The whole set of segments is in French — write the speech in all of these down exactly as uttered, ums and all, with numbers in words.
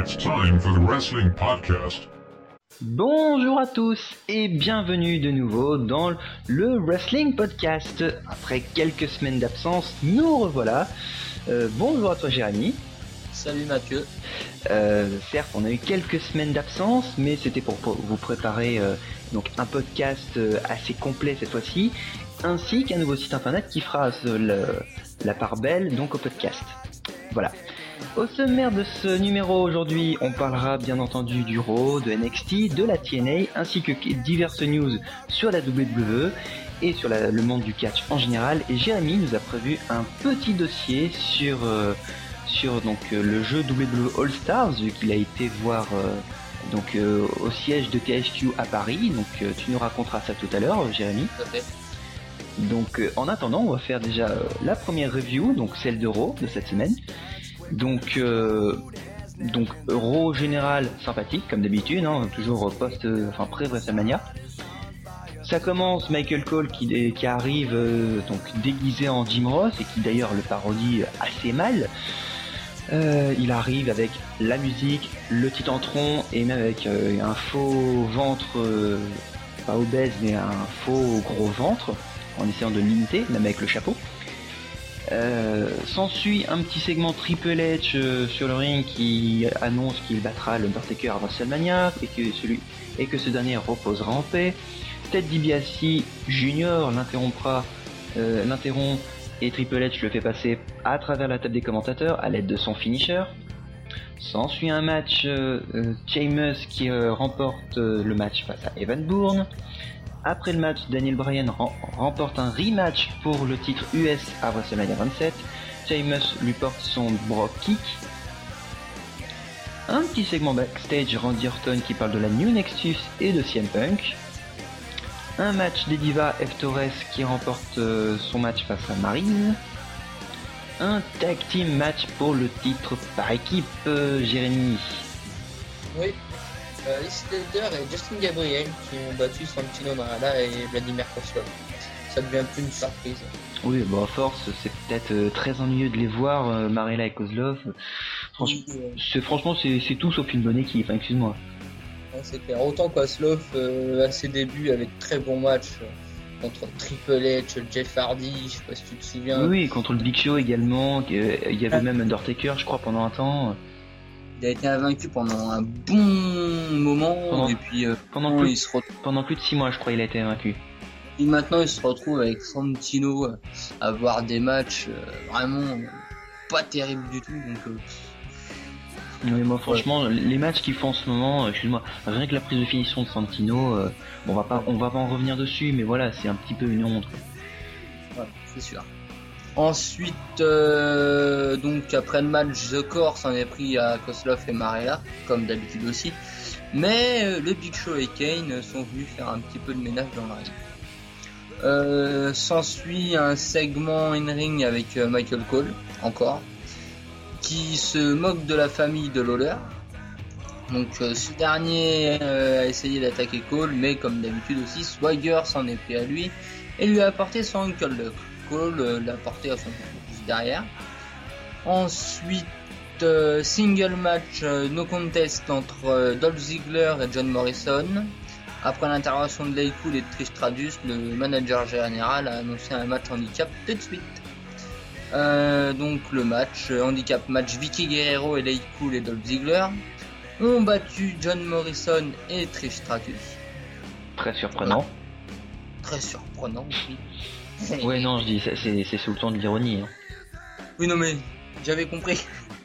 It's time for the Wrestling Podcast. Bonjour à tous et bienvenue de nouveau dans le Wrestling Podcast. Après quelques semaines d'absence, nous revoilà. Euh, bonjour à toi Jérémy. Salut Mathieu. Euh, certes, on a eu quelques semaines d'absence, mais c'était pour, pour vous préparer euh, donc un podcast euh, assez complet cette fois-ci, ainsi qu'un nouveau site internet qui fera euh, le, la part belle donc au podcast. Voilà. Au sommaire de ce numéro aujourd'hui, on parlera bien entendu du Raw, de N X T, de la T N A, ainsi que diverses news sur la W W E et sur la, le monde du catch en général. Et Jérémy nous a prévu un petit dossier sur, euh, sur donc, euh, le jeu W W E All Stars, vu qu'il a été voir euh, donc, euh, au siège de T H Q à Paris. Donc euh, tu nous raconteras ça tout à l'heure, Jérémy. Okay. Donc euh, en attendant, on va faire déjà euh, la première review, donc celle de Raw de cette semaine. Donc, euh, donc Raw général sympathique comme d'habitude, hein, toujours post, euh, enfin pré-WrestleMania. Ça commence Michael Cole qui, qui arrive euh, donc déguisé en Jim Ross et qui d'ailleurs le parodie assez mal. Euh, il arrive avec la musique, le titantron et même avec euh, un faux ventre, euh, pas obèse mais un faux gros ventre en essayant de limiter, même avec le chapeau. Euh, s'ensuit un petit segment Triple H euh, sur le ring qui annonce qu'il battra l'Undertaker à WrestleMania et que, celui, et que ce dernier reposera en paix. Ted DiBiase Junior l'interrompra, euh, l'interrompt et Triple H le fait passer à travers la table des commentateurs à l'aide de son finisher. S'ensuit un match euh, euh, Sheamus qui euh, remporte euh, le match face à Evan Bourne. Après le match, Daniel Bryan rem- remporte un rematch pour le titre U S à WrestleMania vingt-sept. Sheamus lui porte son Brock Kick. Un petit segment backstage, Randy Orton qui parle de la New Nexus et de C M Punk. Un match des Divas, F Torres qui remporte euh, son match face à Marine. Un tag team match pour le titre par équipe, euh, Jérémy. Oui. Euh, Heath Slater et Justin Gabriel qui ont battu Santino Marella et Vladimir Kozlov. Ça devient plus une surprise. Oui, bon, à force, c'est peut-être euh, très ennuyeux de les voir, euh, Marella et Kozlov. Franch- Oui, euh, c'est, franchement, c'est, c'est tout sauf une bonne équipe, hein, excuse-moi. ouais, c'est clair. Autant Kozlov, euh, à ses débuts, avec de très bons matchs euh, contre Triple H, Jeff Hardy, je sais pas si tu te souviens. Oui, oui, contre le Big Show également, euh, il y avait même Undertaker, je crois, pendant un temps. Il a été invaincu pendant un bon moment Pendant- et puis euh, Pendant plus, il se retrouve. pendant plus de six mois, je crois, il a été vaincu. Et maintenant, il se retrouve avec Santino euh, à avoir des matchs euh, vraiment euh, pas terribles du tout. Donc, euh, Oui, moi, franchement, les matchs qu'il fait en ce moment, euh, excuse-moi, rien que la prise de finition de Santino, euh, bon, on va pas, on va pas en revenir dessus, mais voilà, c'est un petit peu une honte. ouais, c'est sûr. Ensuite, euh, donc après le match, The Core s'en est pris à Kozlov et Marella, comme d'habitude aussi. Mais euh, le Big Show et Kane sont venus faire un petit peu de ménage dans la ring. Euh, s'ensuit un segment in-ring avec euh, Michael Cole, encore, qui se moque de la famille de Lawler. Donc euh, ce dernier euh, a essayé d'attaquer Cole, mais comme d'habitude aussi, Swagger s'en est pris à lui et lui a apporté son Uncle Duck. Cole euh, l'a porté à son juste derrière. Ensuite, euh, single match euh, no contest entre euh, Dolph Ziggler et John Morrison. Après l'intervention de Lay Cool et de Trish Stratus, le manager général a annoncé un match handicap tout de suite. Euh, donc le match euh, handicap match Vicky Guerrero et Lay Cool et Dolph Ziggler ont battu John Morrison et Trish Stratus. Très surprenant. Très surprenant aussi. Ouais, non, je dis, c'est, c'est, c'est sous le ton de l'ironie. Hein. Oui, non, mais j'avais compris.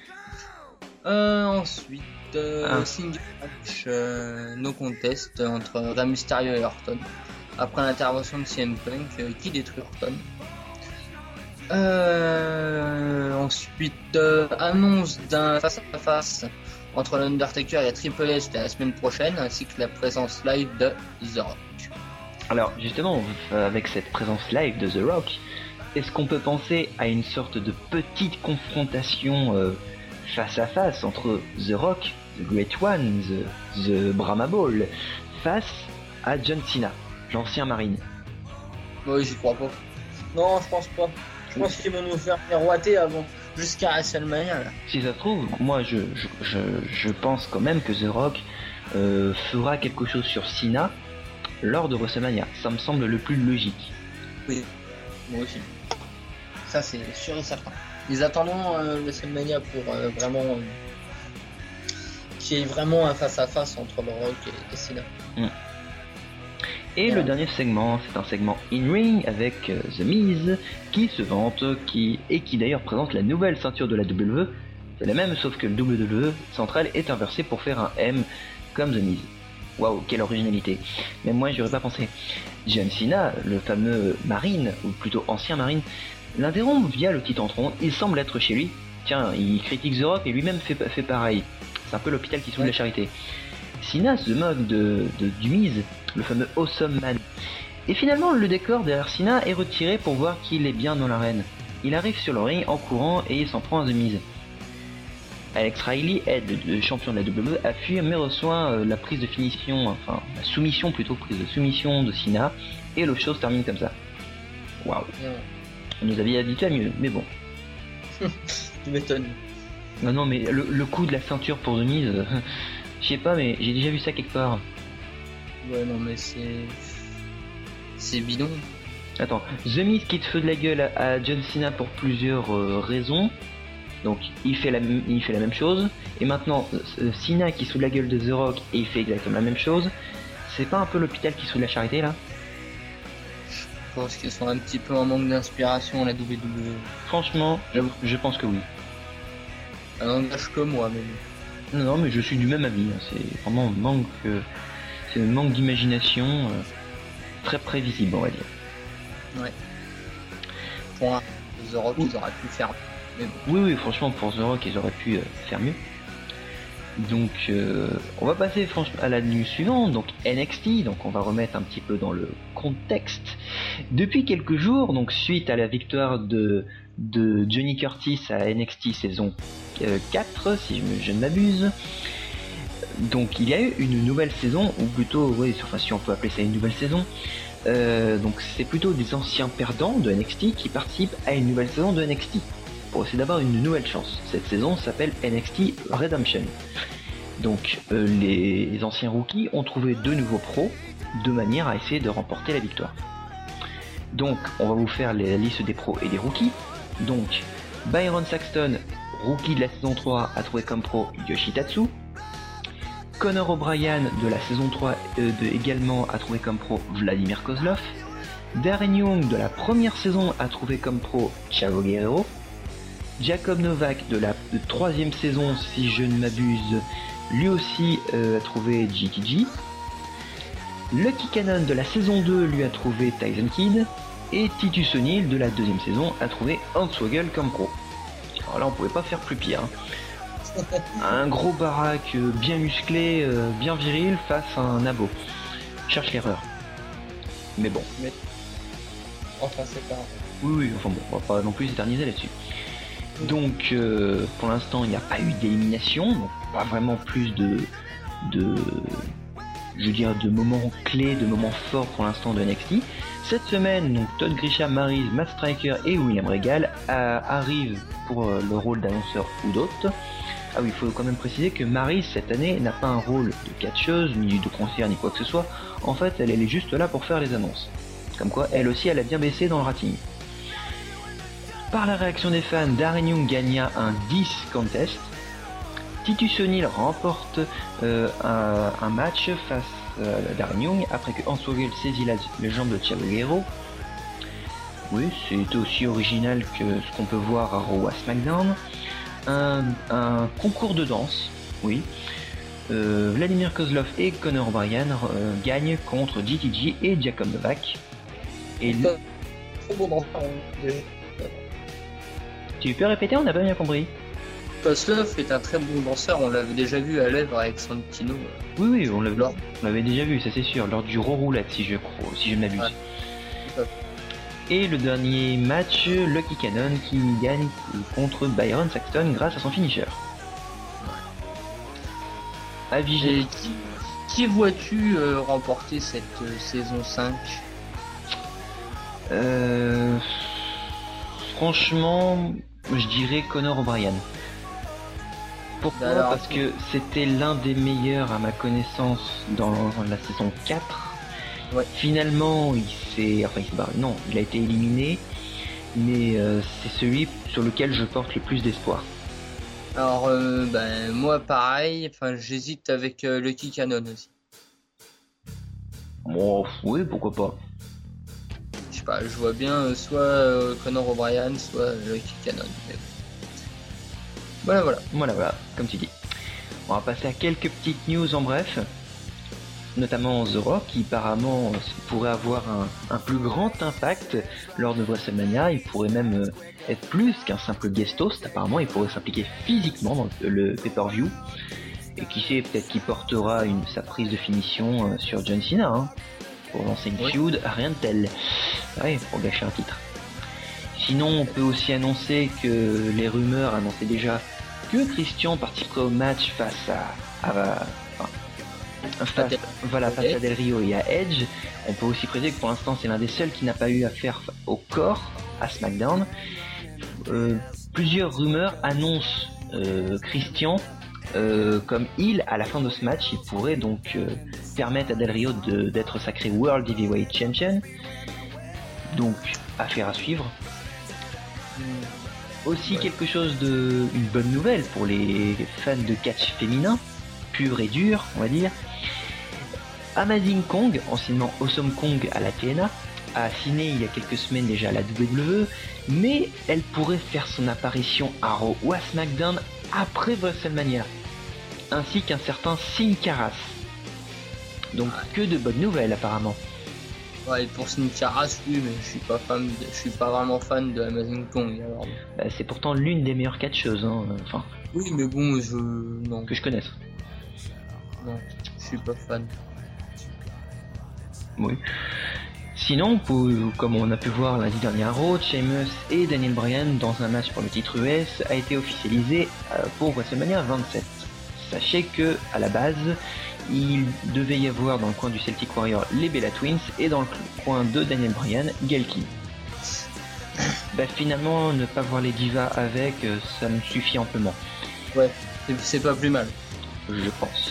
Euh, ensuite, euh, Ah. single match euh, no contest entre Rey Mysterio et Orton. Après l'intervention de C M Punk euh, qui détruit Orton. Euh, ensuite, euh, annonce d'un face-à-face entre l'Undertaker et Triple H la semaine prochaine, ainsi que la présence live de The Rock. Alors, justement, euh, avec cette présence live de The Rock, est-ce qu'on peut penser à une sorte de petite confrontation euh, face à face entre The Rock, The Great One, The, The Brahma Bull, face à John Cena, l'ancien Marine? Oui, j'y crois pas. Non, je pense pas. Je pense qu'ils vont nous faire miroiter avant. jusqu'à WrestleMania là. Si ça se trouve, moi je, je, je, je pense quand même que The Rock euh, fera quelque chose sur Cena lors de WrestleMania. Ça me semble le plus logique. Oui, moi aussi. Ça c'est sûr et certain. Nous attendons euh, WrestleMania pour euh, vraiment euh, qu'il y ait vraiment un face à face entre The Rock et, et Cena. Mm. Et ouais. Le dernier segment, c'est un segment in-ring avec euh, The Miz qui se vante qui, et qui d'ailleurs présente la nouvelle ceinture de la W W E. C'est la même sauf que le W W E central est inversé pour faire un M comme The Miz. Waouh, quelle originalité. Mais moi j'y aurais pas pensé. John Cena, le fameux Marine, ou plutôt ancien Marine, l'interrompt via le Titantron. Il semble être chez lui. Tiens, il critique The Rock et lui-même fait, fait pareil. C'est un peu l'hôpital qui soude ouais. la charité. Cena se moque de, de, du Miz, le fameux Awesome Man. Et finalement, le décor derrière Cena est retiré pour voir qu'il est bien dans l'arène. Il arrive sur le ring en courant et il s'en prend à The Miz. Alex Riley aide le champion de la W W E à fuir mais reçoit euh, la prise de finition, enfin la soumission plutôt, prise de soumission de Cena, et le show se termine comme ça. Waouh. On nous avait habitué à mieux, mais bon. Tu m'étonnes. Non, non, mais le, le coup de la ceinture pour The Miz, euh, je sais pas, mais j'ai déjà vu ça quelque part. Ouais, non, mais c'est. C'est bidon. Attends, The Miz quitte feu de la gueule à, à John Cena pour plusieurs euh, raisons. Donc, il fait, la, il fait la même chose. Et maintenant, euh, Cena qui soude la gueule de The Rock et il fait exactement la même chose. C'est pas un peu l'hôpital qui soude la charité là? Je pense qu'ils sont un petit peu en manque d'inspiration à la W W E. Franchement, je, je pense que oui. Ça n'engage que moi, mais. Non, non, mais je suis du même avis. Hein. C'est vraiment un manque, euh, c'est un manque d'imagination euh, très prévisible, on va dire. Ouais. Pour un The Rock, ils auraient pu faire. Mais bon. Oui, oui, franchement, pour The Rock, ils auraient pu euh, faire mieux. Donc, euh, on va passer franchement à la news suivante, donc N X T. Donc, on va remettre un petit peu dans le contexte. Depuis quelques jours, donc suite à la victoire de de Johnny Curtis à N X T saison quatre, si je, je ne m'abuse. Donc il y a eu une nouvelle saison, ou plutôt, oui, enfin si on peut appeler ça une nouvelle saison. Euh, donc c'est plutôt des anciens perdants de N X T qui participent à une nouvelle saison de N X T pour essayer d'avoir une nouvelle chance. Cette saison s'appelle N X T Redemption. Donc euh, les anciens rookies ont trouvé deux nouveaux pros de manière à essayer de remporter la victoire. Donc on va vous faire la liste des pros et des rookies. Donc Byron Saxton, rookie de la saison trois, a trouvé comme pro Yoshitatsu. Conor O'Brien de la saison trois euh, de, également a trouvé comme pro Vladimir Kozlov. Darren Young de la première saison a trouvé comme pro Chavo Guerrero. Jacob Novak de la de troisième saison, si je ne m'abuse, lui aussi euh, a trouvé G T G. Lucky Cannon de la saison deux lui a trouvé Tyson Kidd. Et Titus O'Neil de la deuxième saison a trouvé Hornswoggle comme pro. Alors là on pouvait pas faire plus pire. Hein. Un gros baraque euh, bien musclé, euh, bien viril face à un abo. Cherche l'erreur. Mais bon. Mais... Enfin c'est pas... Oui oui, enfin bon, on va pas non plus s'éterniser là-dessus. Donc euh, pour l'instant il n'y a pas eu d'élimination, donc pas vraiment plus de... de je veux dire de moments clés, de moments forts pour l'instant de N X T. Cette semaine, donc Todd Grisham, Maryse, Matt Striker et William Regal euh, arrivent pour euh, le rôle d'annonceur ou d'autres. Ah oui, il faut quand même préciser que Maryse cette année n'a pas un rôle de catcheuse, ni de concierge, ni quoi que ce soit. En fait, elle, elle est juste là pour faire les annonces. Comme quoi, elle aussi, elle a bien baissé dans le rating. Par la réaction des fans, Darren Young gagna un dix contest. Titus O'Neil remporte euh, un, un match face à Darren Young après que Hornswoggle saisit la, la jambe de Chavo Guerrero. Oui, c'est aussi original que ce qu'on peut voir à Raw à SmackDown. Un, un concours de danse, oui. Euh, Vladimir Kozlov et Conor O'Brien euh, gagnent contre G T G et Jacob Novak. Et le... Tu peux répéter, on n'a pas bien compris. Kozlov est un très bon danseur, on l'avait déjà vu à l'œuvre avec Santino. Oui, oui, on l'avait, on l'avait déjà vu, ça c'est sûr, lors du Raw Roulette, si je crois, si je ne m'abuse. Ouais. Et le dernier match, Lucky Cannon qui gagne contre Byron Saxton grâce à son finisher. Ouais. Avis. Et qui, qui vois-tu euh, remporter cette euh, saison cinq? Euh... franchement, je dirais Conor O'Brien. Pourquoi ? Alors, Parce que c'était l'un des meilleurs à ma connaissance dans la saison quatre. Ouais. Finalement, il s'est... Enfin, il s'est barré. Non, il a été éliminé. Mais euh, c'est celui sur lequel je porte le plus d'espoir. Alors, euh, ben, moi, pareil. Enfin, j'hésite avec euh, Lucky Cannon aussi. Bon, oui, pourquoi pas. Je sais pas, je vois bien euh, soit euh, Conor O'Brien, soit Lucky Cannon. Mais... Voilà, voilà. Voilà, voilà, comme tu dis. On va passer à quelques petites news en bref. Notamment The Rock, qui apparemment pourrait avoir un, un plus grand impact lors de WrestleMania. Il pourrait même euh, être plus qu'un simple guest host. Apparemment, il pourrait s'impliquer physiquement dans le, le pay-per-view. Et qui sait, peut-être qu'il portera une, sa prise de finition euh, sur John Cena, hein, pour lancer une Oui. feud, rien de tel. Ouais, pour gâcher un titre. Sinon, on peut aussi annoncer que les rumeurs annonçaient déjà que Christian participerait au match face à, à, enfin, face, voilà, face à Del Rio et à Edge. On peut aussi préciser que pour l'instant, c'est l'un des seuls qui n'a pas eu affaire au corps à SmackDown. Euh, plusieurs rumeurs annoncent euh, Christian Euh, comme il, à la fin de ce match, il pourrait donc euh, permettre à Del Rio de, d'être sacré World Heavyweight Champion. Donc, affaire à suivre. Mmh. Aussi, ouais. Quelque chose de... une bonne nouvelle pour les fans de catch féminin, pur et dur, on va dire. Amazing Kong, anciennement Awesome Kong à la T N A, a signé il y a quelques semaines déjà à la W W E, mais elle pourrait faire son apparition à Raw ou à SmackDown après WrestleMania, ainsi qu'un certain Sin Cara. Donc que de bonnes nouvelles apparemment. Ouais, pour Sin Cara, oui, mais je suis pas fan, de, je suis pas vraiment fan de Amazing Kong. Alors. Bah, c'est pourtant l'une des meilleures catcheuses, hein. Enfin. Oui, mais bon, je non. Que je connaisse. Non, je suis pas fan. Oui. Sinon, pour, comme on a pu voir lundi dernier à Raw, Sheamus et Daniel Bryan dans un match pour le titre U S a été officialisé pour WrestleMania vingt-sept. Sachez que à la base, il devait y avoir dans le coin du Celtic Warrior les Bella Twins et dans le coin de Daniel Bryan, Gail Kim. Bah finalement, ne pas voir les divas avec, ça me suffit amplement. Ouais, c'est pas plus mal. Je pense.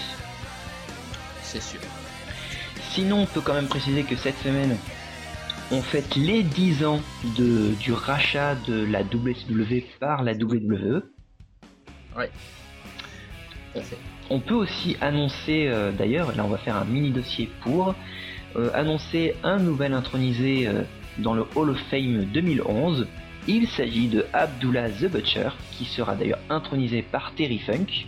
C'est sûr. Sinon, on peut quand même préciser que cette semaine, on fête les dix ans de, du rachat de la W C W par la W W E. Ouais. Parfait. On peut aussi annoncer, euh, d'ailleurs, là on va faire un mini dossier pour, euh, annoncer un nouvel intronisé euh, dans le Hall of Fame deux mille onze. Il s'agit de Abdullah the Butcher, qui sera d'ailleurs intronisé par Terry Funk.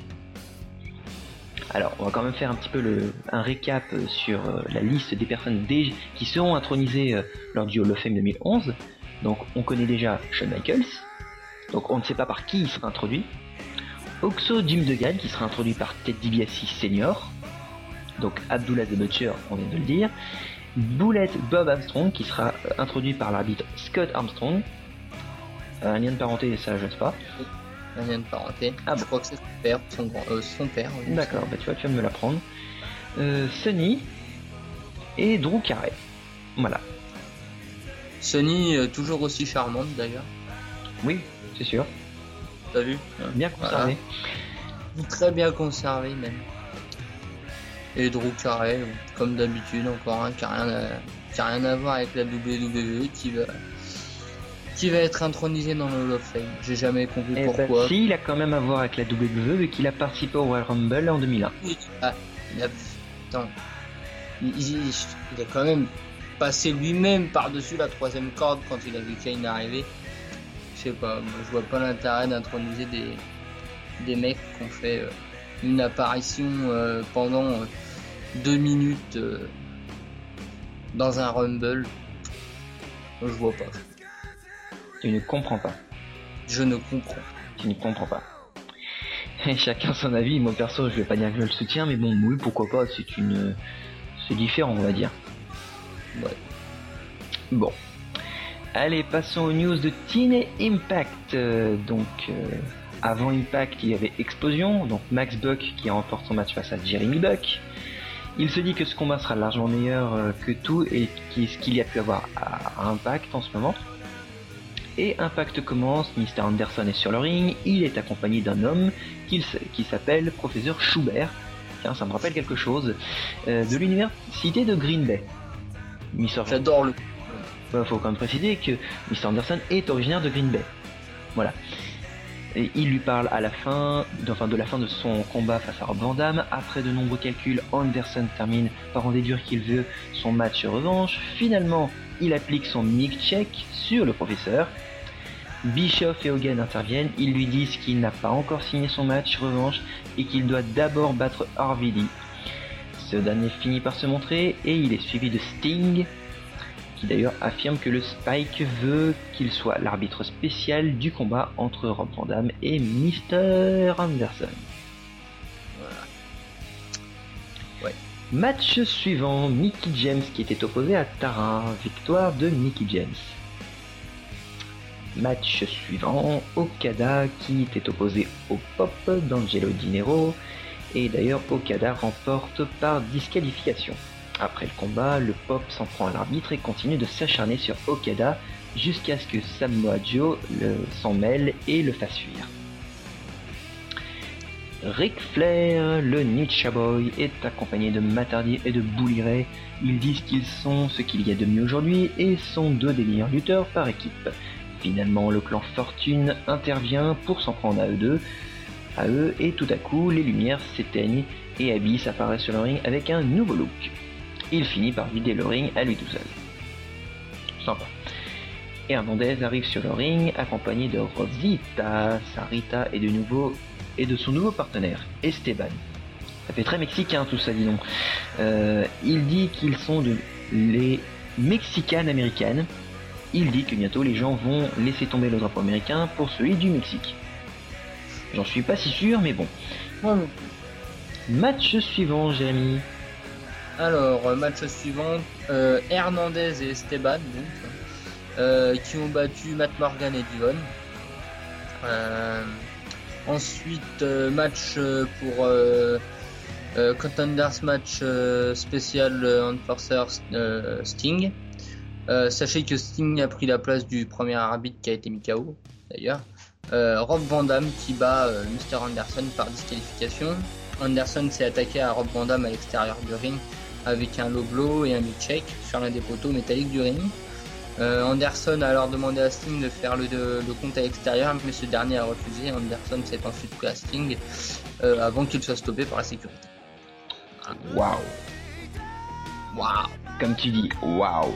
Alors, on va quand même faire un petit peu le, un récap sur euh, la liste des personnes déjà, qui seront intronisées euh, lors du Hall of Fame deux mille onze. Donc, on connaît déjà Shawn Michaels. Donc, on ne sait pas par qui il sera introduit. Oxo Jim Duggan, qui sera introduit par Ted DiBiase Senior. Donc, Abdullah the Butcher, on vient de le dire. Bullet Bob Armstrong, qui sera euh, introduit par l'arbitre Scott Armstrong. Un lien de parenté, ça je sais pas. Un lien de parenté. Ah je bon. crois que c'est son père, son, grand, euh, son père. Oui, D'accord, bah tu vois, tu viens de me l'apprendre. Euh, Sonny et Drew Carey. Voilà. Sonny, euh, toujours aussi charmante d'ailleurs. Oui, c'est sûr. T'as vu ? Bien conservé. Voilà. Très bien conservé même. Et Drew Carey, comme d'habitude, encore un qui n'a rien, à... qui a rien à voir avec la W W E, qui va... qui va être intronisé dans le Hall of Fame. J'ai jamais compris Et pourquoi. bah, si, il a quand même à voir avec la W W E vu qu'il a participé au Royal Rumble en deux mille un. Oui, ah, il a... Attends. Il, il, il a quand même passé lui-même par-dessus la troisième corde quand il a vu Kane arriver. Je sais pas, moi, je vois pas l'intérêt d'introniser des, des mecs qui ont fait euh, une apparition euh, pendant euh, deux minutes euh, dans un Rumble. Je vois pas. Tu ne comprends pas. Je ne comprends. Tu ne comprends pas. Et chacun son avis. Moi perso, je vais pas dire que je le soutiens, mais bon, oui, pourquoi pas. C'est une, c'est différent, on va dire. Ouais. Bon. Allez, passons aux news de Teen Impact. Euh, donc, euh, avant Impact, il y avait Explosion. Donc, Max Buck qui remporte son match face à Jeremy Buck. Il se dit que ce combat sera largement meilleur euh, que tout et ce qu'il y a pu avoir à, à Impact en ce moment. Et Impact commence, mister Anderson est sur le ring, il est accompagné d'un homme qui, qui s'appelle Professeur Schubert, tiens ça me rappelle quelque chose, euh, de l'université de Green Bay. mister J'adore le... Il faut quand même préciser que mister Anderson est originaire de Green Bay. Voilà. Et il lui parle à la fin, enfin de la fin de son combat face à Rob Van Dam. Après de nombreux calculs, Anderson termine par en déduire qu'il veut son match revanche. Finalement, il applique son mic check sur le professeur. Bischoff et Hogan interviennent. Ils lui disent qu'il n'a pas encore signé son match revanche et qu'il doit d'abord battre R V D. Ce dernier finit par se montrer et il est suivi de Sting, qui d'ailleurs affirme que le Spike veut qu'il soit l'arbitre spécial du combat entre Rob Van Dam et mister Anderson. Voilà. Ouais. Match suivant, Mickie James qui était opposé à Tara, victoire de Mickie James. Match suivant, Okada qui était opposé au Pop d'Angelo Dinero, et d'ailleurs Okada remporte par disqualification. Après le combat, le Pop s'en prend à l'arbitre et continue de s'acharner sur Okada jusqu'à ce que Samoa Joe le, s'en mêle et le fasse fuir. Ric Flair, le Ninja Boy, est accompagné de Matt Hardy et de Bully Ray. Ils disent qu'ils sont ce qu'il y a de mieux aujourd'hui et sont deux des meilleurs lutteurs par équipe. Finalement, le clan Fortune intervient pour s'en prendre à eux deux, à eux, et tout à coup, les lumières s'éteignent et Abyss apparaît sur le ring avec un nouveau look. Il finit par vider le ring à lui tout seul. Sympa. Hernandez arrive sur le ring accompagné de Rosita, Sarita et de nouveau et de son nouveau partenaire, Esteban. Ça fait très mexicain tout ça, dis donc. Euh, il dit qu'ils sont de les Mexicanes américaines. Il dit que bientôt les gens vont laisser tomber le drapeau américain pour celui du Mexique. J'en suis pas si sûr, mais bon. Ouais. Match suivant, Jérémy. Alors, match suivant, euh, Hernandez et Esteban, donc, euh, qui ont battu Matt Morgan et Devon. Euh, ensuite, euh, match pour euh, euh, Contenders match euh, spécial euh, Enforcer euh, Sting. Euh, sachez que Sting a pris la place du premier arbitre qui a été mis K O d'ailleurs. Euh, Rob Van Dam qui bat euh, mister Anderson par disqualification. Anderson s'est attaqué à Rob Van Dam à l'extérieur du ring avec un low blow et un mid check sur l'un des poteaux métalliques du ring. Euh, Anderson a alors demandé à Sting de faire le, de, le compte à l'extérieur, mais ce dernier a refusé. Anderson s'est ensuite pris à Sting euh, avant qu'il soit stoppé par la sécurité. Waouh. Waouh. Comme tu dis, waouh.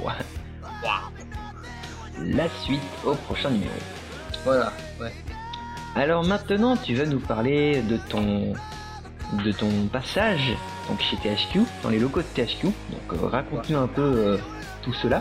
Waouh. La suite au prochain numéro. Voilà, ouais. Alors maintenant, tu vas nous parler de ton de ton passage donc chez T H Q, dans les locaux de T H Q. Donc euh, raconte-nous un peu euh, tout cela.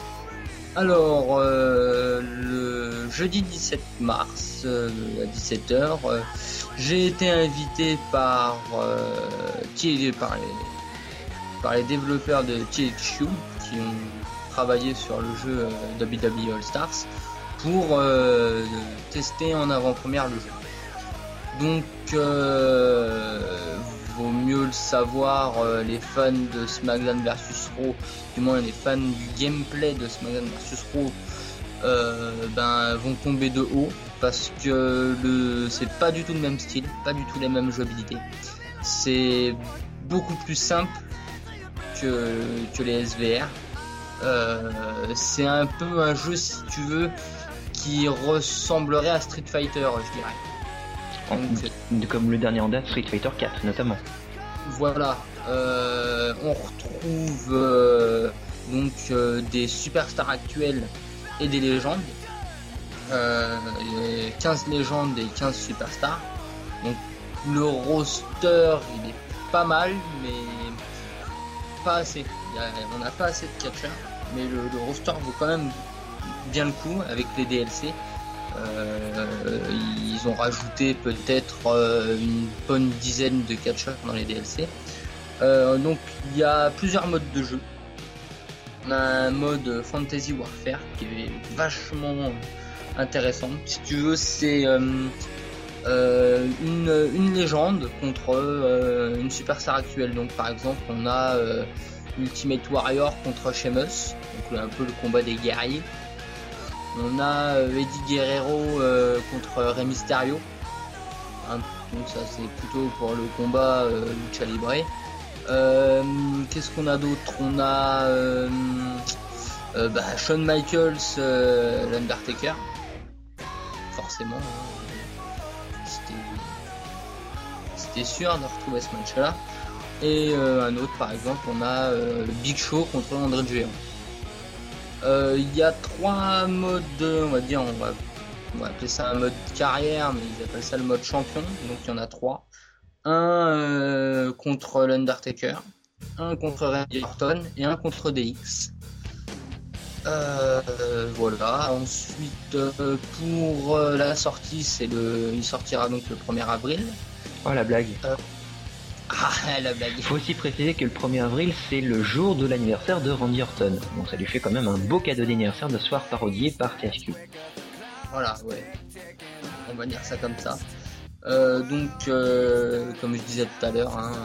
Alors, euh, le jeudi dix-sept mars euh, à dix-sept heures, euh, j'ai été invité par, euh, T- par, les, par les développeurs de T H Q qui ont travaillé sur le jeu euh, W W E All Stars pour euh, tester en avant-première le jeu. Donc, euh, vaut mieux le savoir, euh, les fans de SmackDown versus Raw, du moins les fans du gameplay de SmackDown versus Raw, euh, ben, vont tomber de haut parce que le, c'est pas du tout le même style, pas du tout la même jouabilité. C'est beaucoup plus simple que, que les S V R. Euh, c'est un peu un jeu, si tu veux, qui ressemblerait à Street Fighter, je dirais. Donc, comme le dernier en date, Street Fighter quatre notamment. Voilà, euh, on retrouve euh, donc euh, des superstars actuels et des légendes. Euh, quinze légendes et quinze superstars. Donc le roster il est pas mal, mais pas assez. Il y a, on n'a pas assez de catcheurs, mais le, le roster vaut quand même bien le coup avec les D L C. Euh, ils ont rajouté peut-être euh, une bonne dizaine de catcheurs dans les D L C. Euh, donc il y a plusieurs modes de jeu. On a un mode Fantasy Warfare qui est vachement intéressant. Si tu veux, c'est euh, euh, une, une légende contre euh, une superstar actuelle. Donc par exemple, on a euh, Ultimate Warrior contre Sheamus, donc un peu le combat des guerriers. On a euh, Eddie Guerrero euh, contre Rey Mysterio. Hein, donc ça c'est plutôt pour le combat euh, lucha libre. Euh, qu'est-ce qu'on a d'autre? On a euh, euh, bah, Shawn Michaels, euh, l'Undertaker. Forcément. Hein. C'était, c'était sûr de retrouver ce match-là. Et euh, un autre par exemple, on a euh, le Big Show contre André le Géant. Il euh, y a trois modes, on va dire, on va, on va appeler ça un mode carrière, mais ils appellent ça le mode champion, donc il y en a trois. Un euh, contre l'Undertaker, un contre Randy Orton et un contre D X. Euh, voilà, ensuite euh, pour euh, la sortie, c'est le, il sortira donc le premier avril. Oh la blague. Euh, Ah, la blague. Il faut aussi préciser que le premier avril, c'est le jour de l'anniversaire de Randy Orton. Donc ça lui fait quand même un beau cadeau d'anniversaire de soir parodié par T H Q. Voilà, ouais. On va dire ça comme ça. Euh, donc, euh, comme je disais tout à l'heure, hein,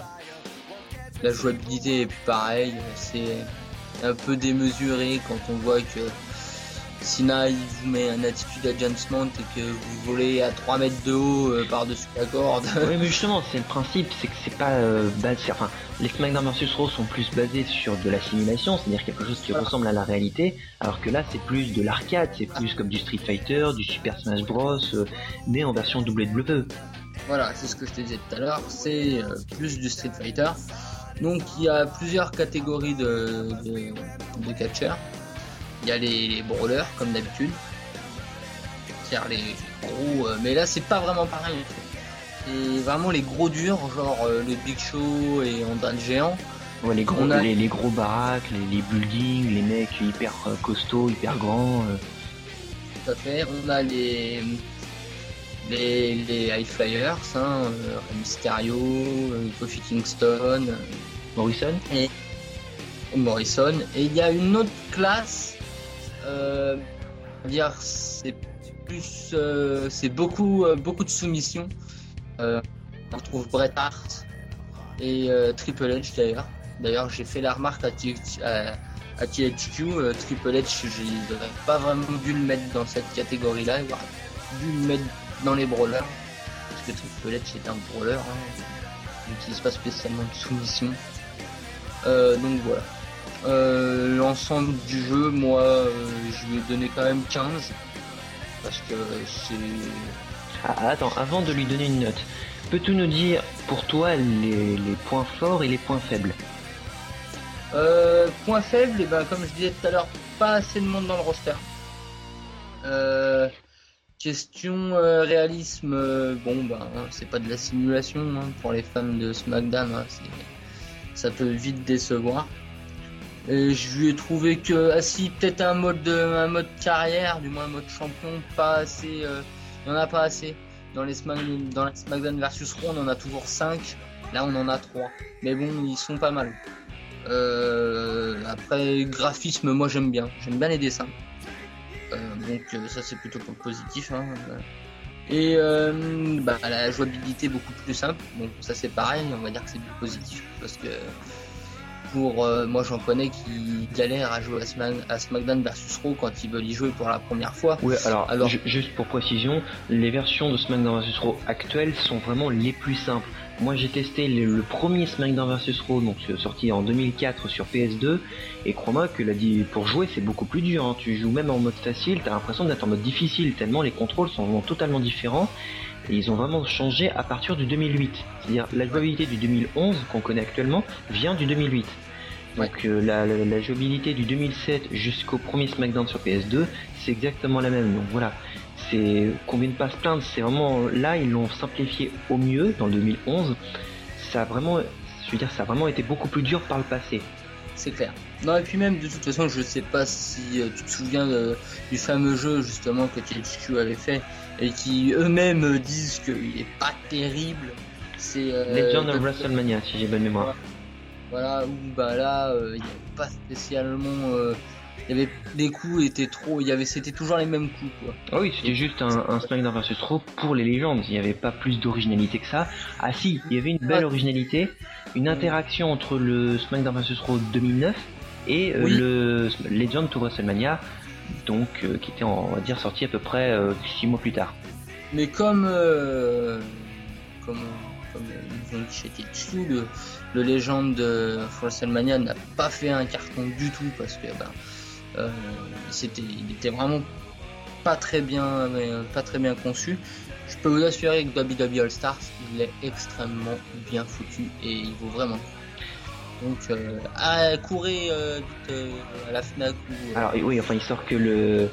la jouabilité est plus pareille. C'est un peu démesuré quand on voit que Cena il vous met un attitude adjustment et que vous volez à trois mètres de haut euh, par-dessus la corde. Oui, mais justement, c'est le principe, c'est que c'est pas euh, basé. Enfin, les SmackDown versus Raw sont plus basés sur de la simulation, c'est-à-dire quelque chose qui ressemble à la réalité, alors que là, c'est plus de l'arcade, c'est plus comme du Street Fighter, du Super Smash Bros, euh, mais en version W W E. Voilà, c'est ce que je te disais tout à l'heure, c'est euh, plus du Street Fighter. Donc, il y a plusieurs catégories de, de, de catcheurs. Il y a les, les brawlers comme d'habitude, c'est-à-dire les gros, euh, mais là c'est pas vraiment pareil. C'est vraiment les gros durs, genre euh, le Big Show et André le Géant. Ouais, les gros, a... les, les gros baraques, les, les buildings, les mecs hyper euh, costauds, hyper grands. Euh. Tout à fait. On a les les, les High Flyers, hein, euh, Mysterio, euh, Kofi Kingston, euh, Morrison et Morrison. Et il y a une autre classe. Euh, dire c'est plus euh, c'est beaucoup euh, beaucoup de soumissions. Euh, on retrouve Bret Hart et euh, Triple H d'ailleurs. D'ailleurs j'ai fait la remarque à, T- à, à T H Q, euh, Triple H j'ai pas vraiment dû le mettre dans cette catégorie là, il aurait dû le mettre dans les brawlers parce que Triple H est un brawler, hein, il n'utilise pas spécialement de soumission. Euh, donc voilà. Euh, l'ensemble du jeu, moi, euh, je lui ai donné quand même quinze parce que c'est. Ah, attends, avant de lui donner une note, peux-tu nous dire pour toi les, les points forts et les points faibles? Euh, point faible, et ben comme je disais tout à l'heure, pas assez de monde dans le roster. Euh, question euh, réalisme, euh, bon ben hein, c'est pas de la simulation hein, pour les fans de SmackDown, hein, c'est... ça peut vite décevoir. Et je lui ai trouvé que, ah si, peut-être un mode de, un mode carrière, du moins un mode champion, pas assez, euh, il n'y en a pas assez. Dans les, Smack, dans les SmackDown versus Raw, on en a toujours cinq, là on en a trois. Mais bon, ils sont pas mal. Euh, après, graphisme, moi j'aime bien, j'aime bien les dessins. Euh, donc euh, ça c'est plutôt pour le positif. Hein. Et euh, bah, la jouabilité beaucoup plus simple, donc ça c'est pareil, on va dire que c'est du positif, parce que pour euh, moi j'en connais qui galèrent à jouer à, Smack, à SmackDown versus Raw quand ils veulent y jouer pour la première fois. Oui, alors, alors ju- juste pour précision, les versions de SmackDown versus Raw actuelles sont vraiment les plus simples. Moi j'ai testé le, le premier SmackDown versus Raw, donc sorti en deux mille quatre sur P S deux, et crois-moi que la, pour jouer c'est beaucoup plus dur, hein. Tu joues même en mode facile, t'as l'impression d'être en mode difficile, tellement les contrôles sont vraiment totalement différents. Et ils ont vraiment changé à partir du deux mille huit. C'est-à-dire la jouabilité du deux mille onze qu'on connaît actuellement vient du deux mille huit. Donc ouais. euh, la, la, la jouabilité du deux mille sept jusqu'au premier SmackDown sur P S deux, c'est exactement la même. Donc voilà, c'est qu'on vient de pas se plaindre, c'est vraiment là ils l'ont simplifié au mieux dans le deux mille onze. Ça a vraiment, je veux dire, ça a vraiment été beaucoup plus dur par le passé. C'est clair. Non et puis même de toute façon, je sais pas si euh, tu te souviens de, du fameux jeu justement que T H Q avait fait et qui eux-mêmes disent qu'il est pas terrible. C'est euh, Legend of WrestleMania si j'ai bonne mémoire. Voilà, où bah là il euh, n'y avait pas spécialement, euh, il y avait des coups étaient trop, il y avait c'était toujours les mêmes coups quoi. Ah oui, c'était juste un, un SmackDown versus Raw pour les légendes. Il n'y avait pas plus d'originalité que ça. Ah si, il y avait une belle originalité, une interaction entre le SmackDown versus Raw deux mille neuf et euh, oui. le Legend to WrestleMania donc euh, qui était on va dire sorti à peu près six mois plus tard. Mais comme euh, comme, comme ils ont dit chez Tetsu, le, le Legend de WrestleMania n'a pas fait un carton du tout parce que ben, euh, c'était, il était vraiment pas très bien, pas très bien conçu. Je peux vous assurer que W W E All Stars, il est extrêmement bien foutu et il vaut vraiment. Donc, euh, à courir euh, vite euh, à la Fnac ou. Euh... Alors oui, enfin il sort que le,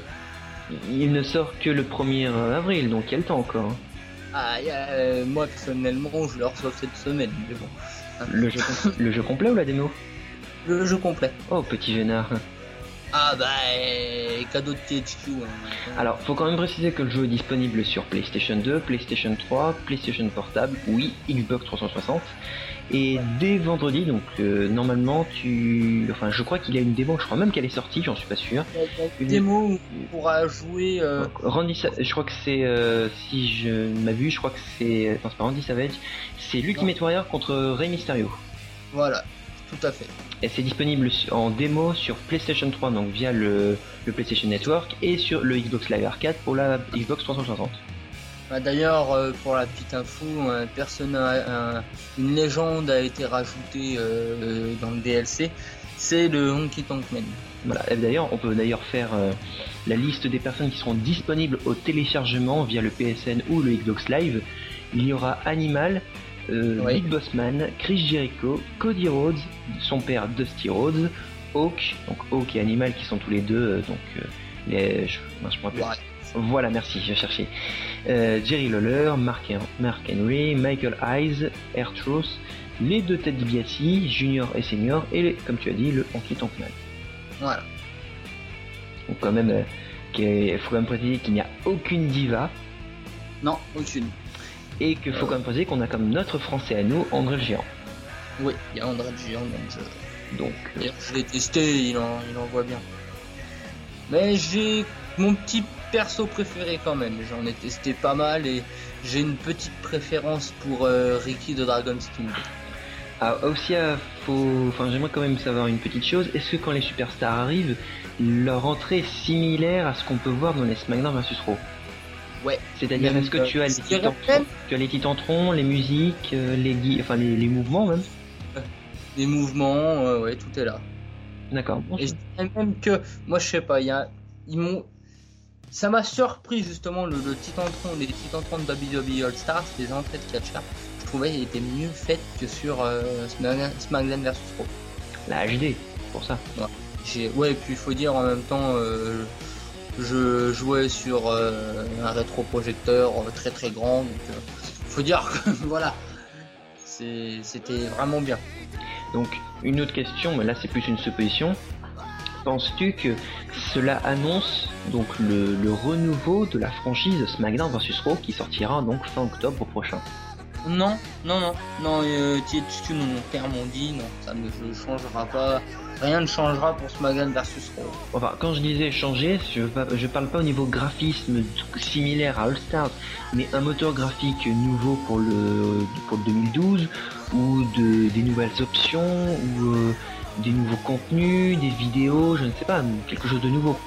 il ne sort que le premier avril, donc il y a le temps encore. Ah, euh, moi personnellement, je le reçois cette semaine, mais bon. Le jeu, le jeu complet ou la démo? Le jeu complet. Oh petit vénard. Ah bah, euh, cadeau de T H Q. Hein. Alors, faut quand même préciser que le jeu est disponible sur PlayStation deux, PlayStation trois, PlayStation Portable, oui, Xbox trois cent soixante. Et dès vendredi, donc euh, normalement tu... Enfin, je crois qu'il y a une démo, je crois même qu'elle est sortie, j'en suis pas sûr. Une démo où on pourra jouer... Euh... Randy Sa... je crois que c'est... Euh, si je m'abuse, je crois que c'est... Non, c'est pas Randy Savage, c'est Ultimate Warrior contre Rey Mysterio. Voilà, tout à fait. Et c'est disponible en démo sur PlayStation trois, donc via le, le PlayStation Network, et sur le Xbox Live Arcade pour la Xbox trois cent soixante. Bah d'ailleurs, euh, pour la petite info, un personnage, un, une légende a été rajoutée euh, dans le D L C, c'est le Honky Tonk Man. Voilà. Et d'ailleurs, on peut d'ailleurs faire euh, la liste des personnes qui seront disponibles au téléchargement via le P S N ou le Xbox Live. Il y aura Animal, euh, oui. Big Boss Man, Chris Jericho, Cody Rhodes, son père Dusty Rhodes, Hawk, donc Hawk et Animal qui sont tous les deux, euh, donc euh, les, je, non, je me rappelle. Ouais. Voilà, merci, je vais chercher. Euh, Jerry Lawler, Mark, Mark Henry, Michael Hayes, R-Truth, les deux Ted DiBiase, Junior et Senior, et les, comme tu as dit, le Honky Tonk Man. Voilà. Donc quand même, euh, il faut quand même préciser qu'il n'y a aucune diva. Non, aucune. Et qu'il faut euh... quand même préciser qu'on a comme notre français à nous, André le Géant. Oui, il y a André le Géant dans le jeu. Donc, euh... je l'ai testé, il en, il en voit bien. Mais j'ai mon petit perso préféré quand même, j'en ai testé pas mal et j'ai une petite préférence pour euh, Ricky de Dragon's King. Ah aussi, euh, faut... enfin, j'aimerais quand même savoir une petite chose, est-ce que quand les superstars arrivent, leur entrée est similaire à ce qu'on peut voir dans les SmackDown versus Raw? Ouais. C'est-à-dire, est-ce que tu as, les titans... tu as les titantrons, les musiques, euh, les, gui... enfin, les, les mouvements même? Les mouvements, euh, ouais, tout est là. D'accord. Et je dirais même que, moi je sais pas, y a... ils m'ont... Ça m'a surpris justement le, le Titantron, les Titantrons de W W E All Stars, les entrées de catchers. Je trouvais qu'ils étaient mieux faites que sur euh, SmackDown versus Raw. La H D, pour ça. Ouais, j'ai... ouais, et puis il faut dire en même temps, euh, je jouais sur euh, un rétroprojecteur très très grand, donc il euh, faut dire que voilà, c'est... c'était vraiment bien. Donc une autre question, mais là c'est plus une supposition. Penses-tu que cela annonce donc le, le renouveau de la franchise SmackDown versus Raw qui sortira donc fin octobre prochain? Non, non, non, non, euh, T H Q nous l'ont clairement dit, non, ça ne changera pas, rien ne changera pour SmackDown versus Raw. Enfin, quand je disais changer, je, je parle pas au niveau graphisme similaire à All Stars, mais un moteur graphique nouveau pour le, pour le deux mille douze, ou de, des nouvelles options, ou... Euh, des nouveaux contenus, des vidéos, je ne sais pas, quelque chose de nouveau.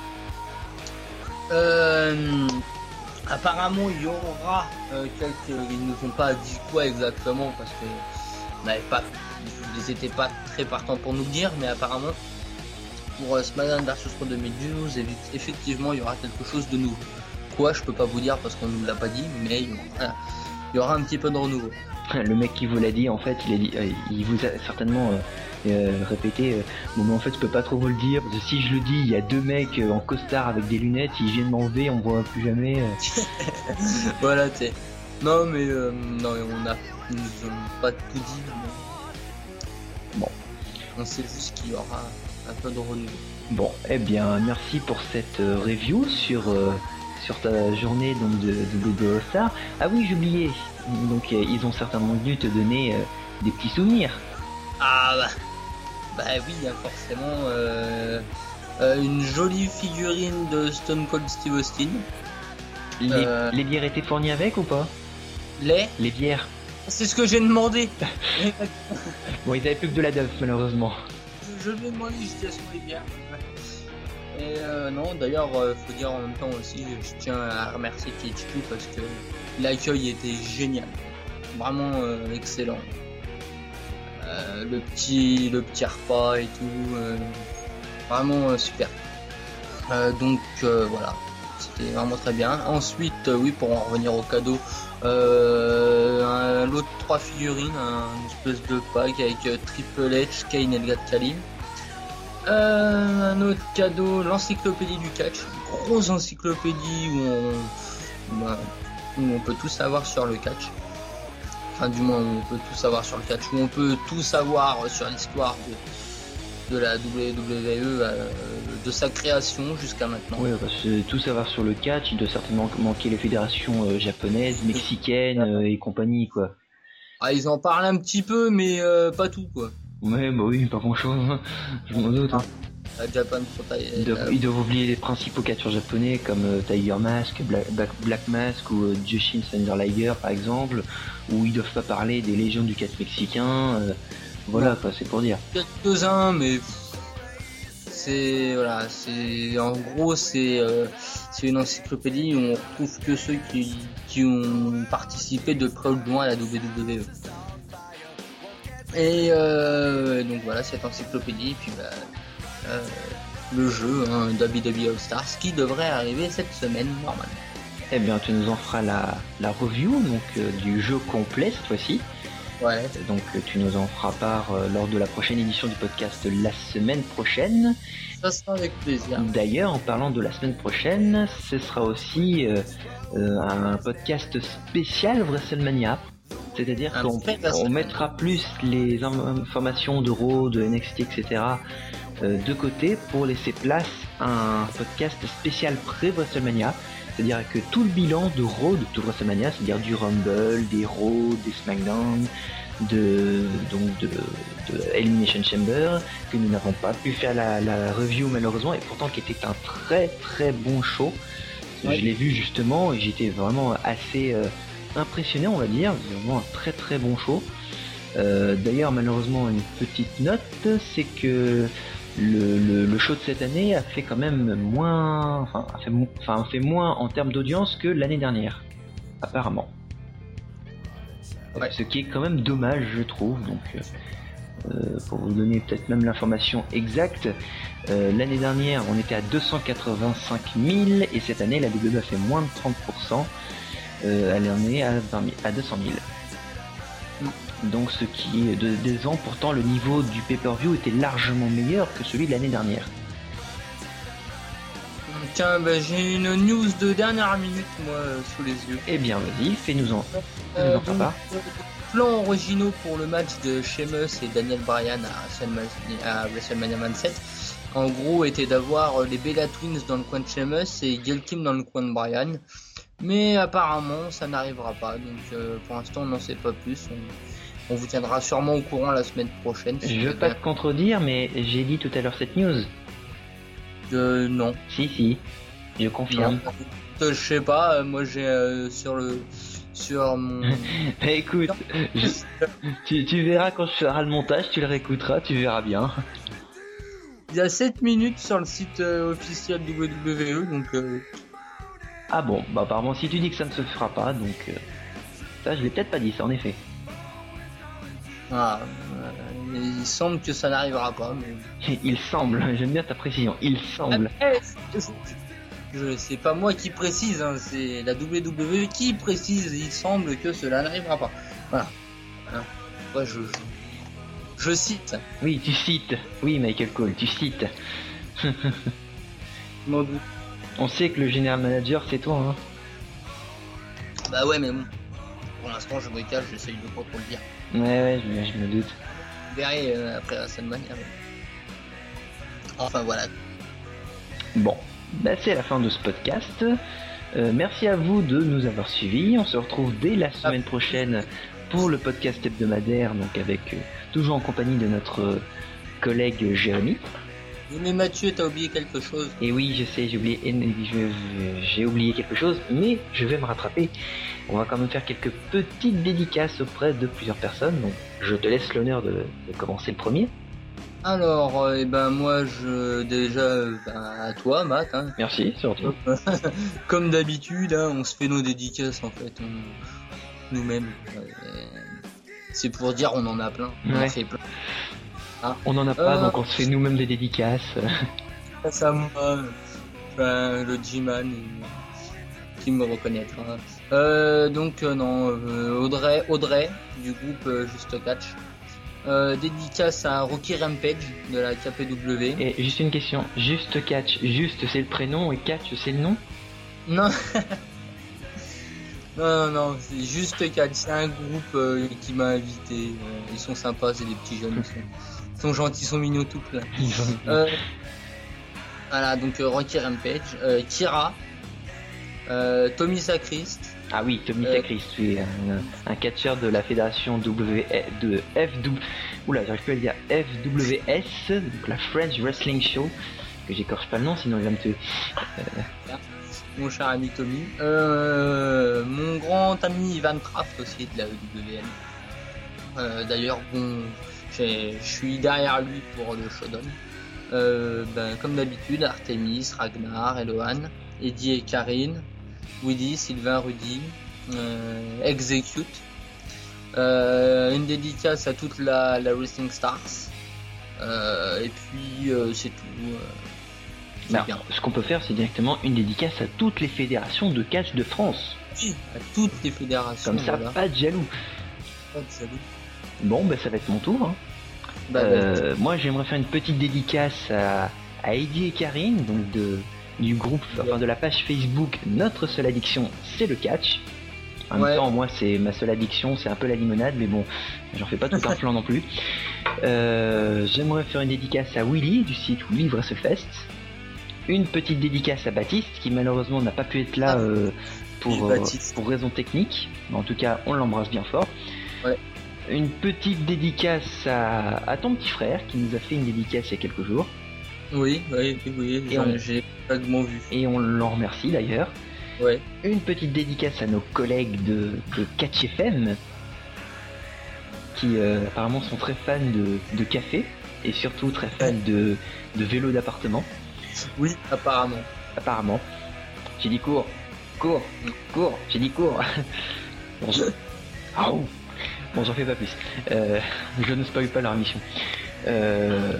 Euh, apparemment, il y aura euh, quelques. Ils ne nous ont pas dit quoi exactement parce que on n'avait pas, ils n'étaient pas très partants pour nous le dire, mais apparemment pour euh, SmackDown versus Raw deux mille douze, effectivement, il y aura quelque chose de nouveau. Quoi, je peux pas vous dire parce qu'on nous l'a pas dit, mais il y aura, il y aura un petit peu de renouveau. Le mec qui vous l'a dit, en fait, il, a dit, euh, il vous a certainement euh, euh, répété euh, bon, mais en fait, je peux pas trop vous le dire, parce que si je le dis, il y a deux mecs euh, en costard avec des lunettes, ils viennent m'enlever, on me voit plus jamais. Euh. Voilà, tu sais. Non, mais euh, non, on a, ils nous ont pas tout dit. Mais... Bon, on sait juste qu'il y aura un peu de renouveau. Bon, eh bien, merci pour cette euh, review sur. Euh... sur ta journée donc de W W E All Stars. Ah oui, j'oubliais. Donc euh, ils ont certainement dû te donner euh, des petits souvenirs. Ah bah, bah oui, hein, forcément. Euh, euh, une jolie figurine de Stone Cold Steve Austin. Les, euh, les bières étaient fournies avec ou pas? Les Les bières. C'est ce que j'ai demandé. Bon, ils avaient plus que de la Dove malheureusement. Je, je lui ai demandé juste sur les bières. Et euh, non, d'ailleurs, euh, faut dire en même temps aussi, je tiens à remercier T H Q parce que l'accueil était génial, vraiment euh, excellent. Euh, le petit, le petit repas et tout, euh, vraiment euh, super. Euh, donc euh, voilà, c'était vraiment très bien. Ensuite, euh, oui, pour en revenir au cadeau, euh, un lot de trois figurines, un espèce de pack avec euh, Triple H, Kane et le gars de Kalim. Euh, un autre cadeau, l'encyclopédie du catch, une grosse encyclopédie où on, bah, où on peut tout savoir sur le catch. Enfin, du moins, on peut tout savoir sur le catch, où on peut tout savoir sur l'histoire de, de la W W E, euh, de sa création jusqu'à maintenant. Oui, parce que tout savoir sur le catch, il doit certainement manquer les fédérations euh, japonaises, mexicaines euh, et compagnie, quoi. Ah, ils en parlent un petit peu, mais euh, pas tout, quoi. Ouais, bah oui, pas grand chose, hein. Je m'en doute. Hein. La Japan Pro Ti- Ils doivent, la- ils doivent oublier les principaux catcheurs japonais comme euh, Tiger Mask, Black, Black, Black Mask ou euh, Jushin Thunder Liger par exemple, où ils doivent pas parler des légions du catch mexicain. Euh, voilà, quoi, c'est pour dire. quelques-uns, mais pff, c'est voilà, c'est en gros c'est euh, c'est une encyclopédie où on retrouve que ceux qui qui ont participé de près ou de loin à la W W E. Et euh, donc voilà cette encyclopédie, puis bah, euh, le jeu hein, W W E All Stars qui devrait arriver cette semaine normalement. Eh bien, tu nous en feras la, la review donc euh, du jeu complet cette fois-ci. Ouais. Donc euh, tu nous en feras part euh, lors de la prochaine édition du podcast la semaine prochaine. Ça sera avec plaisir. D'ailleurs, en parlant de la semaine prochaine, ce sera aussi euh, euh, un podcast spécial WrestleMania. C'est-à-dire Un qu'on vrai on WrestleMania. mettra plus les informations de Raw, de N X T, et cetera euh, de côté pour laisser place à un podcast spécial pré-WrestleMania. C'est-à-dire que tout le bilan de Raw de tout WrestleMania, c'est-à-dire du Rumble, des Raw, des SmackDown, de donc de, de Elimination Chamber, que nous n'avons pas pu faire la, la review malheureusement, et pourtant qui était un très très bon show. Ouais. Je l'ai vu justement et j'étais vraiment assez euh, impressionné, on va dire. C'est vraiment un très très bon show. Euh, d'ailleurs, malheureusement, une petite note, c'est que le, le, le show de cette année a fait quand même moins, enfin, a fait, mo- enfin, a fait moins en termes d'audience que l'année dernière, apparemment. Ouais. Ce qui est quand même dommage, je trouve. Donc, euh, pour vous donner peut-être même l'information exacte, euh, l'année dernière, on était à deux cent quatre-vingt-cinq mille et cette année, la W W E a fait moins de trente pour cent. Euh, elle en est à, vingt mille, à deux cent mille. Donc ce qui est de, des ans, pourtant le niveau du pay-per-view était largement meilleur que celui de l'année dernière. Tiens, bah, j'ai une news de dernière minute moi euh, sous les yeux. Eh bien vas-y, fais-nous-en. Euh, Nous en fera donc, part. euh, plans originaux pour le match de Sheamus et Daniel Bryan à WrestleMania, à WrestleMania vingt-sept. En gros, était d'avoir les Bella Twins dans le coin de Sheamus et Gail Kim dans le coin de Bryan. Mais apparemment, ça n'arrivera pas. Donc euh, pour l'instant, on n'en sait pas plus. On, on vous tiendra sûrement au courant la semaine prochaine. Je si veux vous pas avez- te contredire, mais j'ai dit tout à l'heure cette news. Euh, non. Si, si, je confirme. Non. Euh, je sais pas. euh, moi, j'ai euh, sur le sur mon Bah écoute, je- tu, tu verras quand je ferai le montage, tu le réécouteras, tu verras bien. il y a sept minutes sur le site euh, officiel W W E. Donc euh, Ah bon, bah apparemment si tu dis que ça ne se fera pas, donc euh, ça je l'ai peut-être pas dit ça en effet. ah, euh, il semble que ça n'arrivera pas. Mais... Il semble, j'aime bien ta précision, il semble. Après, c'est- je c'est pas moi qui précise, hein, c'est la W W E qui précise. Il semble que cela n'arrivera pas. Voilà. Voilà. Ouais, je, je je cite. Oui, tu cites. Oui, Michael Cole, tu cites. Je m'en doute. On sait que le general manager c'est toi, hein. Bah ouais, mais bon. Pour l'instant, je me cache, j'essaye de pas trop le dire. Ouais, ouais, je, je me doute. Vous verrez euh, après WrestleMania. Mais... Enfin voilà. Bon, bah c'est la fin de ce podcast. Euh, merci à vous de nous avoir suivis. On se retrouve dès la semaine prochaine pour le podcast hebdomadaire, donc avec euh, toujours en compagnie de notre euh, collègue Jérémy. Mais Mathieu, t'as oublié quelque chose. Et oui, je sais, j'ai oublié, je- j'ai oublié quelque chose, mais je vais me rattraper. On va quand même faire quelques petites dédicaces auprès de plusieurs personnes. Donc, je te laisse l'honneur de, de commencer le premier. Alors, euh, eh ben moi, je déjà euh, ben, à toi, Matt. Hein. Merci, c'est gentil. Comme d'habitude, hein, on se fait nos dédicaces en fait, on... nous-mêmes. Euh, c'est pour dire, on en a plein. On Ouais. en fait plein. Ah. On en a pas, Euh, donc on se fait nous-mêmes des dédicaces. Face à moi, enfin, le G-Man euh, qui me reconnaîtra. Euh, donc euh, non, euh, Audrey, Audrey du groupe euh, Juste Catch. Euh, dédicace à Rocky Rampage de la K P W. Et juste une question, juste catch, juste c'est le prénom et catch c'est le nom? Non, non, non, non, c'est Juste Catch. C'est un groupe euh, qui m'a invité. Euh, ils sont sympas, c'est des petits jeunes. Ils sont, ils sont gentils, ils sont mignons tout plein. Euh, voilà, donc euh, Rocky Rampage, euh, Kira, euh, Tommy Sacrist. Ah oui, Tommy Euh, Sacrist, c'est un, un catcheur de la fédération W de F W. Oula, j'arrive plus à le dire. F W S, donc la French Wrestling Show. Que j'écorche pas le nom, sinon il va me tuer. Mon cher ami Tommy. Euh, mon grand ami Ivan Kraft aussi de la E W N. Euh, D'ailleurs, bon, j'ai- je suis derrière lui pour le showdown. Euh, ben, comme d'habitude, Artemis, Ragnar, Elohan, Eddie et Karine, Willy, Sylvain, Rudy, euh, Execute. Euh, une dédicace à toute la, la Wrestling Stars. Euh, et puis euh, c'est tout. Euh, c'est Bah, bien. ce qu'on peut faire, c'est directement une dédicace à toutes les fédérations de catch de France. Oui, à toutes les fédérations. Comme ça, voilà. pas de jaloux. Pas de salut. Bon, bah ça va être mon tour. Hein. Bah, Euh, moi, j'aimerais faire une petite dédicace à, à Eddie et Karine, donc de, du groupe, enfin de la page Facebook Notre seule addiction, c'est le catch. En Ouais. même temps, moi, c'est ma seule addiction, c'est un peu la limonade, mais bon, j'en fais pas tout un flanc non plus. Euh, j'aimerais faire une dédicace à Willy du site Willy Wrestlefest. Une petite dédicace à Baptiste, qui malheureusement n'a pas pu être là euh, pour, Oui, euh, Baptiste. pour raison technique. Mais en tout cas, on l'embrasse bien fort. Ouais. Une petite dédicace à, à ton petit frère, qui nous a fait une dédicace il y a quelques jours. Oui, oui, oui, oui, Et j'en- on- j'ai vaguement vu. Et on l'en remercie d'ailleurs. Ouais. Une petite dédicace à nos collègues de, de Catch F M, qui euh, apparemment sont très fans de, de café, et surtout très fans de, de vélo d'appartement. Oui, apparemment. Apparemment. J'ai dit cours, cours, cours, j'ai dit cours. Bon, je... Ah, ouh. Bon, j'en fais pas plus. Euh, je ne spoil pas leur mission. Euh...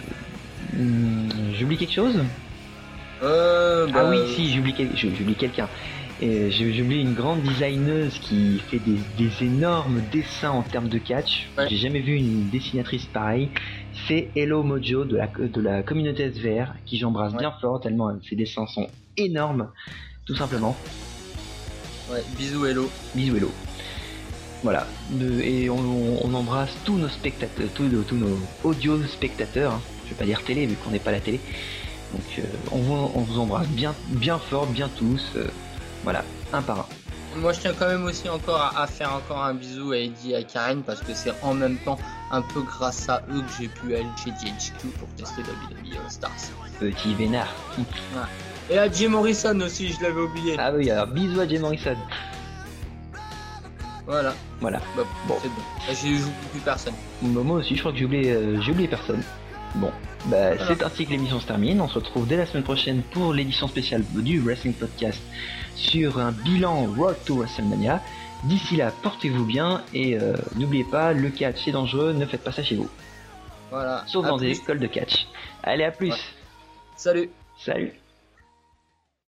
hmm, J'oublie quelque chose? Euh, bah, Ah oui, si, j'oublie quel... je- j'oublie quelqu'un. Et j'ai j'ai oublié une grande designeuse qui fait des, des énormes dessins en termes de catch. Ouais. J'ai jamais vu une dessinatrice pareille. C'est Hello Mojo de la, de la communauté S V R, qui j'embrasse Ouais. bien fort tellement ses dessins sont énormes, tout simplement. Ouais, bisous, hello. Bisous Hello. Voilà. De- et on, on embrasse tous nos spectateurs, tous, nos- tous nos audio spectateurs. Hein. Je vais pas dire télé vu qu'on n'est pas à la télé. Donc euh, on, vous, on vous embrasse bien, bien fort, bien tous. euh, voilà, un par un. Moi, je tiens quand même aussi encore à, à faire encore un bisou à Eddie et à Karen parce que c'est en même temps un peu grâce à eux que j'ai pu aller chez D H Q pour tester W W E All Stars. Petit vénard. Et à Jim Morrison aussi, je l'avais oublié. Ah oui, alors bisous à Jay Morrison. Voilà. Voilà. Bah, Bon. c'est bon. Là, j'ai joué plus personne. Bah, moi aussi, je crois que j'ai oublié, euh, j'ai oublié personne. Bon, bah, Voilà. c'est ainsi que l'émission se termine. On se retrouve dès la semaine prochaine pour l'édition spéciale du Wrestling Podcast sur un bilan Road to WrestleMania. D'ici là, portez-vous bien et euh, n'oubliez pas, le catch c'est dangereux, ne faites pas ça chez vous. Voilà. Sauf À dans des plus. écoles de catch. Allez, à plus. Ouais. Salut. Salut.